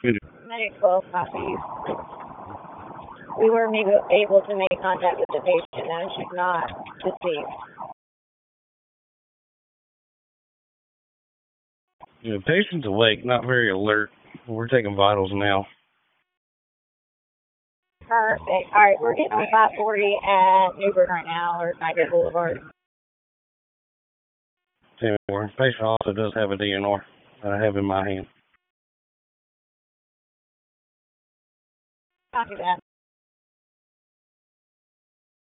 Medic 12 copies. We were able to make contact with the patient and she's not deceased. The patient's awake, not very alert. We're taking vitals now. Perfect. Alright, we're getting on 540 at Newburgh right now, or Tiger Boulevard. Patient also does have a DNR that I have in my hand. Copy that.